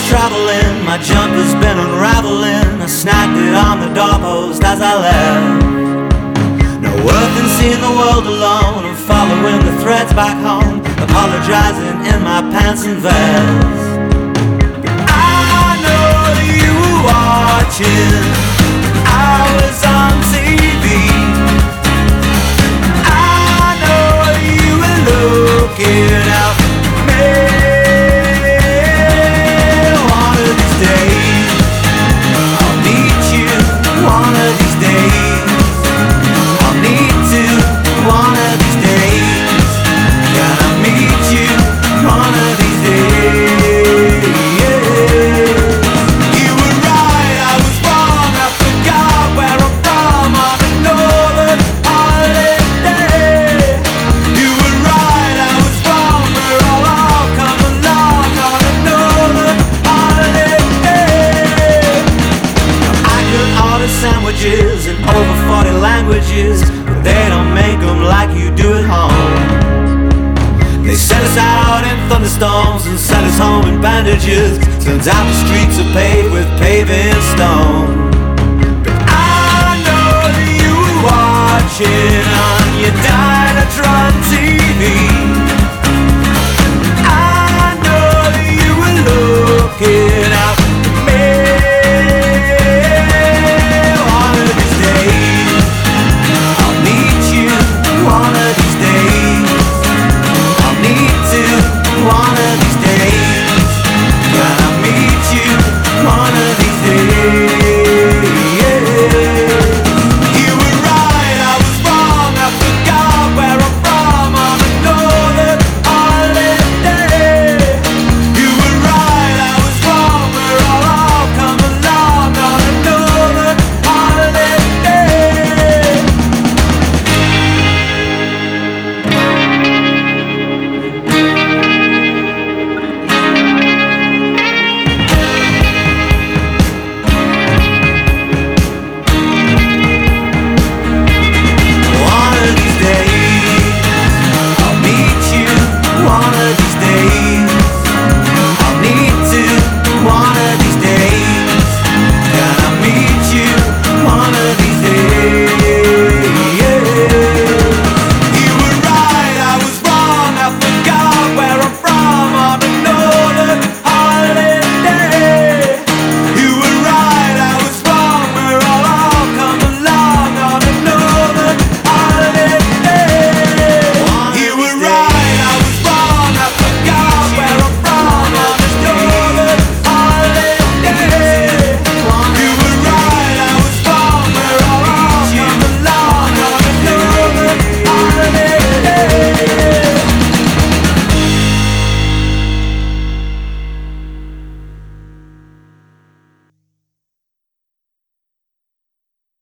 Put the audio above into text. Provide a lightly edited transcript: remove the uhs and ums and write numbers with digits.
traveling, my jumper's been unraveling. I snagged it on the doorpost as I left. No worth in seeing the world alone. I'm following the threads back home, apologizing in my pants and vest. I know that you were watching, I was on TV. I know you were looking out for me. One of these days I'll meet you. One of these days I'll need to. One of these days gonna meet you. One of these days. You were right, I was wrong. I forgot where I'm from on a northern holiday. You were right, I was wrong. We're all come along on a northern holiday. I could order sandwiches in over 40 languages, but they don't make them like you do at home. They sent us out in thunderstorms and sent us home in bandages. Turns out the streets are paved with paving stone. But I know that you were watching on your Dynatron TV.